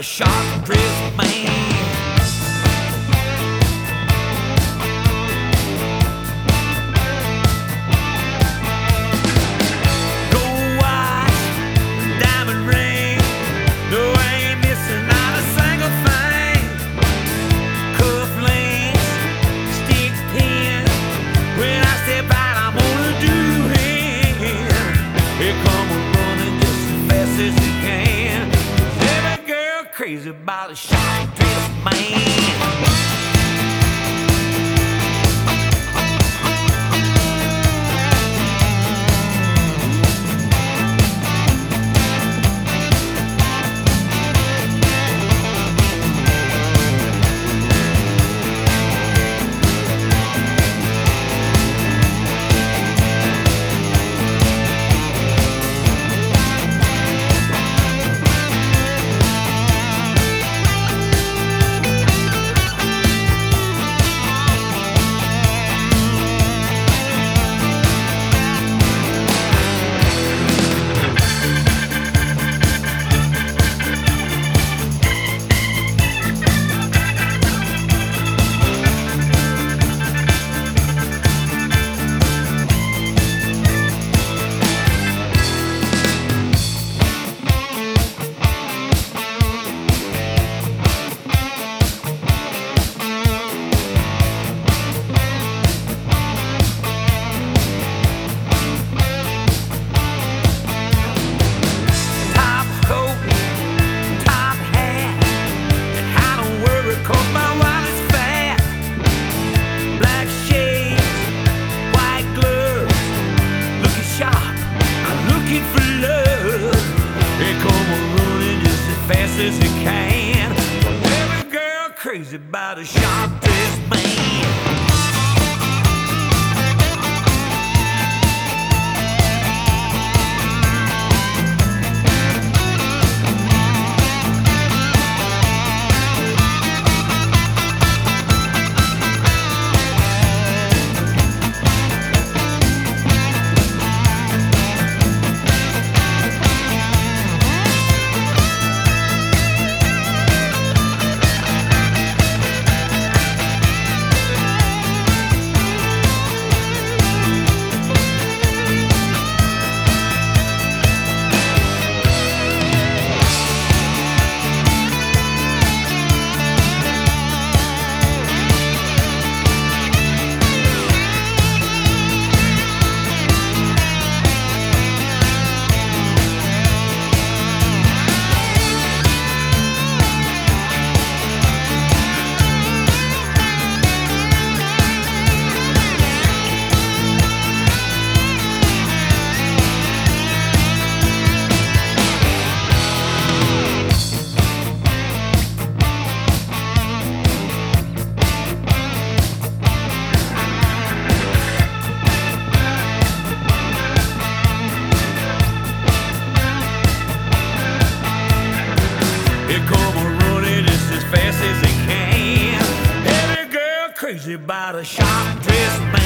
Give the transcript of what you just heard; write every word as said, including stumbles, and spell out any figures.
a sharp-dressed man. Gold watch, diamond ring, no, I ain't missing not a single thing. Cufflinks, stick pin, when I step out I'm gonna do him. Here come a running just as fast as he can. Every girl crazy about a sharp-dressed man. Fast as he can. Every girl crazy about a sharp-dressed man. Fast as he can. Every girl crazy about a sharp-dressed man.